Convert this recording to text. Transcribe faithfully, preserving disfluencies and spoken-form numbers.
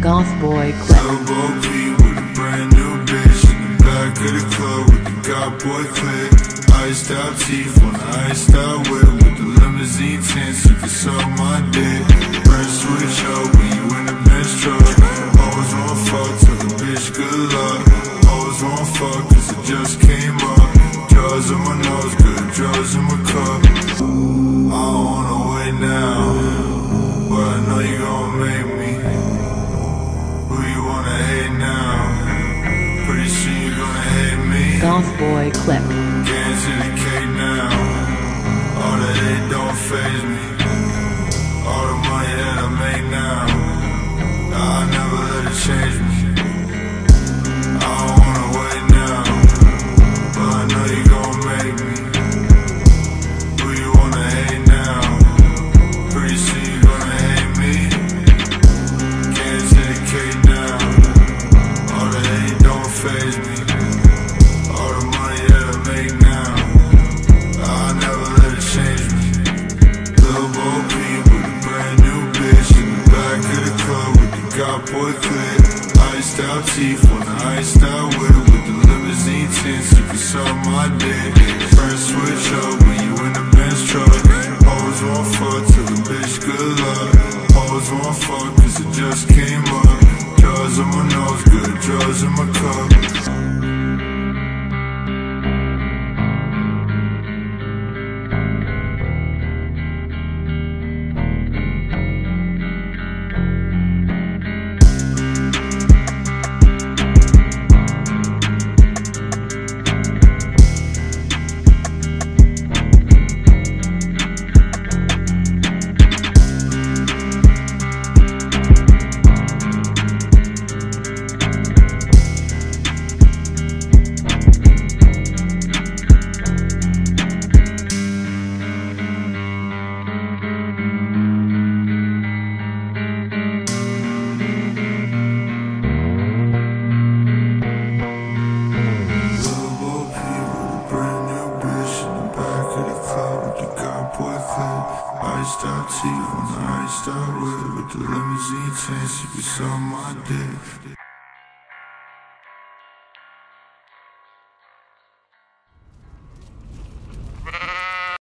Goth Boy Clip. Elbow P with a brand new bitch in the back of the club with the Goth Boy Clip. Iced out teeth on the iced out whip with the limousine tints. You can suck my dick. Press switch up when you in the Benz truck. Always wanna fuck, tell the bitch good luck. Always wanna fuck cause it just came up. Drugs in my nose, good drugs in my cup. I don't wanna wait now, but I know you gon' make me. Who you wanna hate now? Pretty soon you gonna hate me. Goth Boy Clip. Getting to the cake now. All the hate don't faze me. All the money that I make now, I'll never let it change me. I don't wanna wait now, but I know you gon' make me. Who you wanna hate now? Pretty soon you gonna hate me. Getting to the cake now. All the hate don't faze me. All the money that I make now, I'll never let it change me. Lil' Bo Peep with a brand new bitch in the back of the club with the Goth Boy Clip. Iced out teeth on the iced out whip with the limousine tints. You can suck my dick. Press switch up when you in the Benz truck. Always wanna fuck till the bitch good luck. Always wanna fuck cause it just came up. Drugs in my nose, good drugs in my cup. Iced out teeth on the iced out whip with the limousine tints. You can suck my dick.